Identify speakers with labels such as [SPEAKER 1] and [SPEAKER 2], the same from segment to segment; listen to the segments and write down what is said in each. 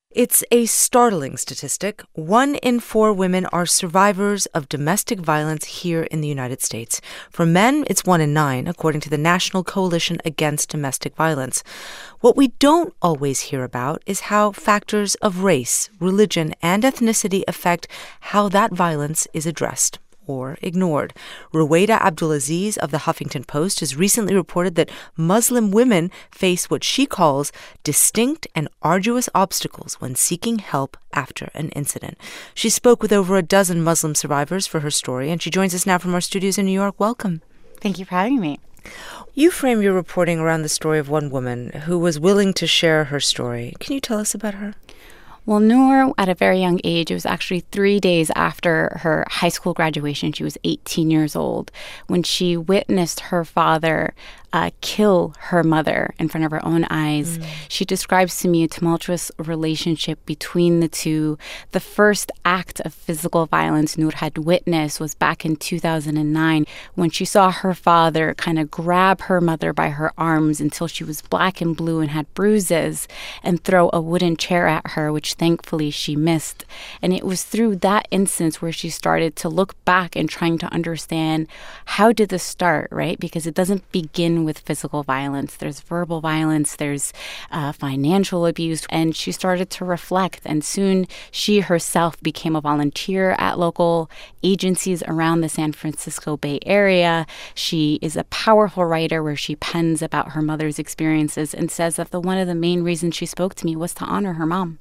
[SPEAKER 1] It's a startling statistic. 1 in 4 women are survivors of domestic violence here in the United States. For men, it's 1 in 9, according to the National Coalition Against Domestic Violence. What we don't always hear about is how factors of race, religion, and ethnicity affect how that violence is addressed or ignored. Ruwaida Abdulaziz of the Huffington Post has recently reported that Muslim women face what she calls distinct and arduous obstacles when seeking help after an incident. She spoke with over a dozen Muslim survivors for her story, and she joins us now from our studios in New York. Welcome.
[SPEAKER 2] Thank you for having me.
[SPEAKER 1] You frame your reporting around the story of one woman who was willing to share her story. Can you tell us about her?
[SPEAKER 2] Well, Noor, at a very young age, it was actually 3 days after her high school graduation, she was 18 years old, when she witnessed her father kill her mother in front of her own eyes. She describes to me a tumultuous relationship between the two. The first act of physical violence Noor had witnessed was back in 2009 when she saw her father kind of grab her mother by her arms until she was black and blue and had bruises and throw a wooden chair at her, which thankfully she missed. And it was through that instance where she started to look back and trying to understand, how did this start, right? Because it doesn't begin with physical violence. There's verbal violence, there's financial abuse. And she started to reflect. And soon she herself became a volunteer at local agencies around the San Francisco Bay Area. She is a powerful writer where she pens about her mother's experiences and says that one of the main reasons she spoke to me was to honor her mom.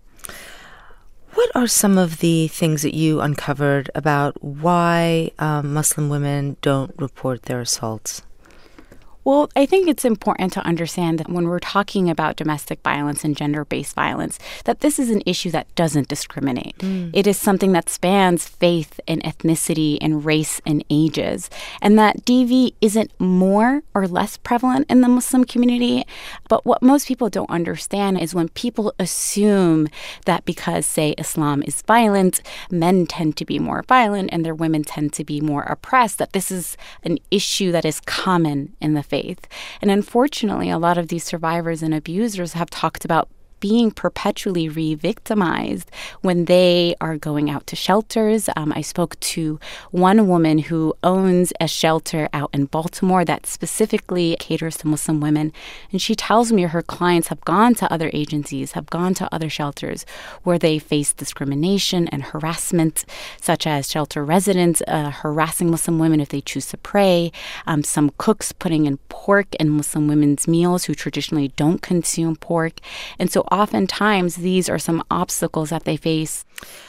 [SPEAKER 1] What are some of the things that you uncovered about why Muslim women don't report their assaults?
[SPEAKER 2] Well, I think it's important to understand that when we're talking about domestic violence and gender-based violence, that this is an issue that doesn't discriminate. It is something that spans faith and ethnicity and race and ages, and that DV isn't more or less prevalent in the Muslim community. But what most people don't understand is when people assume that because, say, Islam is violent, men tend to be more violent and their women tend to be more oppressed, that this is an issue that is common in the faith. And unfortunately, a lot of these survivors and abusers have talked about being perpetually re-victimized when they are going out to shelters. I spoke to one woman who owns a shelter out in Baltimore that specifically caters to Muslim women. And she tells me her clients have gone to other agencies, have gone to other shelters where they face discrimination and harassment, such as shelter residents harassing Muslim women if they choose to pray, some cooks putting in pork in Muslim women's meals who traditionally don't consume pork. And so oftentimes, these are some obstacles that they face.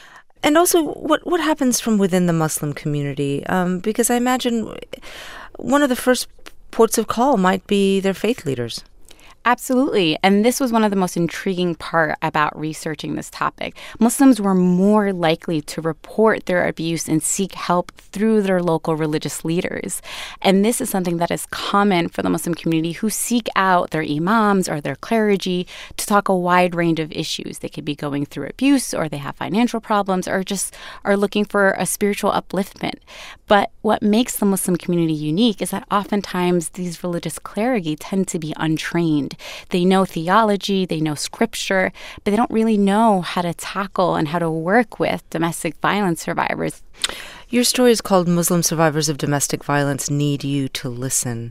[SPEAKER 1] And also, what happens from within the Muslim community? Because I imagine one of the first ports of call might be their faith leaders.
[SPEAKER 2] Absolutely. And this was one of the most intriguing part about researching this topic. Muslims were more likely to report their abuse and seek help through their local religious leaders. And this is something that is common for the Muslim community who seek out their imams or their clergy to talk a wide range of issues. They could be going through abuse, or they have financial problems, or just are looking for a spiritual upliftment. But what makes the Muslim community unique is that oftentimes these religious clergy tend to be untrained. They know theology, they know scripture, but they don't really know how to tackle and how to work with domestic violence survivors.
[SPEAKER 1] Your story is called Muslim Survivors of Domestic Violence Need You to Listen.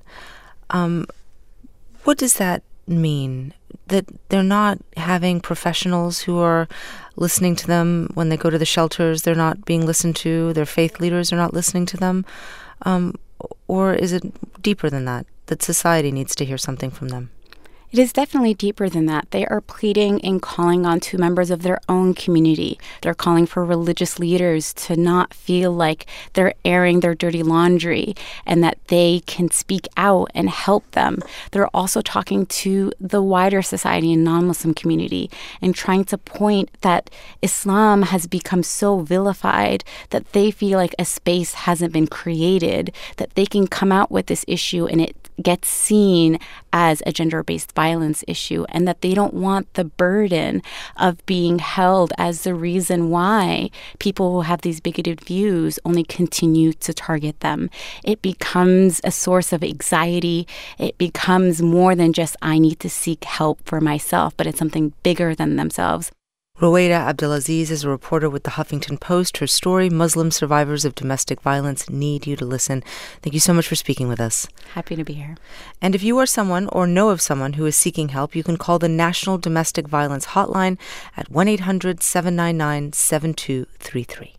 [SPEAKER 1] What does that mean? That they're not having professionals who are listening to them when they go to the shelters, they're not being listened to, their faith leaders are not listening to them? Or is it deeper than that society needs to hear something from them?
[SPEAKER 2] It is definitely deeper than that. They are pleading and calling on to members of their own community. They're calling for religious leaders to not feel like they're airing their dirty laundry and that they can speak out and help them. They're also talking to the wider society and non-Muslim community and trying to point that Islam has become so vilified that they feel like a space hasn't been created, that they can come out with this issue and it gets seen as a gender-based violence issue, and that they don't want the burden of being held as the reason why people who have these bigoted views only continue to target them. It becomes a source of anxiety. It becomes more than just, I need to seek help for myself, but it's something bigger than themselves.
[SPEAKER 1] Rowaida Abdelaziz is a reporter with the Huffington Post. Her story, Muslim Survivors of Domestic Violence Need You to Listen. Thank you so much for speaking with us.
[SPEAKER 2] Happy to be here.
[SPEAKER 1] And if you are someone or know of someone who is seeking help, you can call the National Domestic Violence Hotline at 1-800-799-7233.